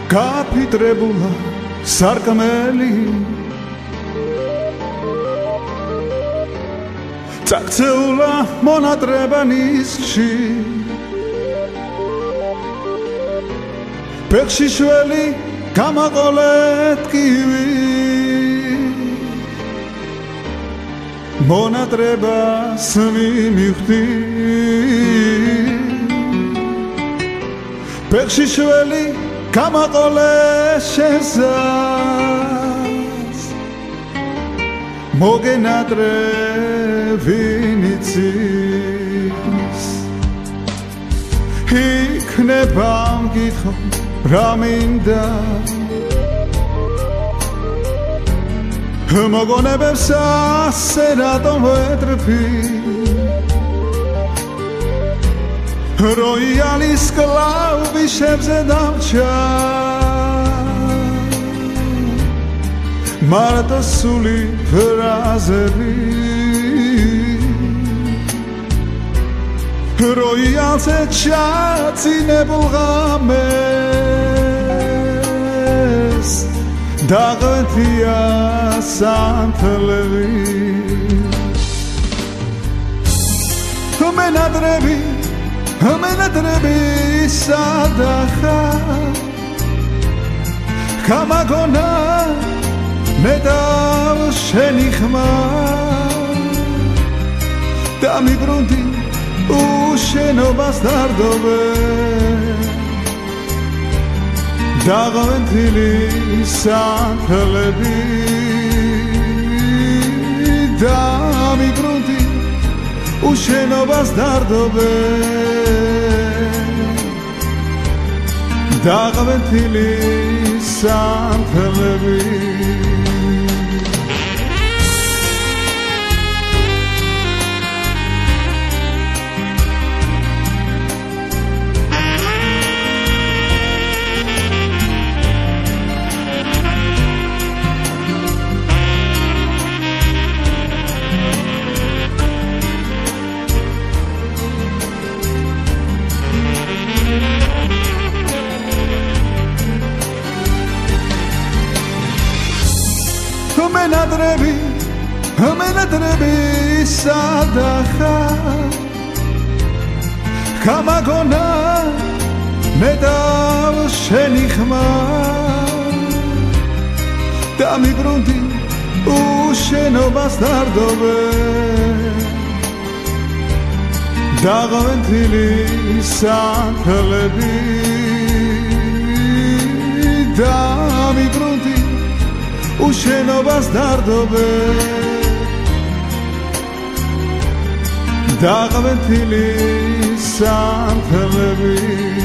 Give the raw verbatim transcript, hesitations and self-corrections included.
გაფიტრებულა სარკმელი წაქცეულა მონატრება ნისლში ფეხში შველი გამაყოლეთ კივი მონატრებას მიმივხვდი ფეხში შველი გამაყოლეს შენსაც მოგენატრები ნიცის იქნება მკითხო რა მინდა მოგონებებს ასე რატომ ვეტრფი როიალის კლავიშებზე დამჭა მარტო სული ფრაზები როიალზე ჩაცინებულ ღამეს დაღლეთია სანთლები მენადრები მენადრები სადახა გამაგონა ნედავ შენი ხმა დამიბრუნდი უშენობას დარდობე დაღლენთილი სანთლები დამიბრუნდი უშენობას დარდობე დაღლენთილი სანთლები მენადრები მენადრები სადახა გამაგონა ნედავ შენი ხმა დამიბრუნდი უშენობას დარდობე დაღლენთილი სანთლები დამიბრუნდი უშენობას დარდობე დაღლენთილი სანთლები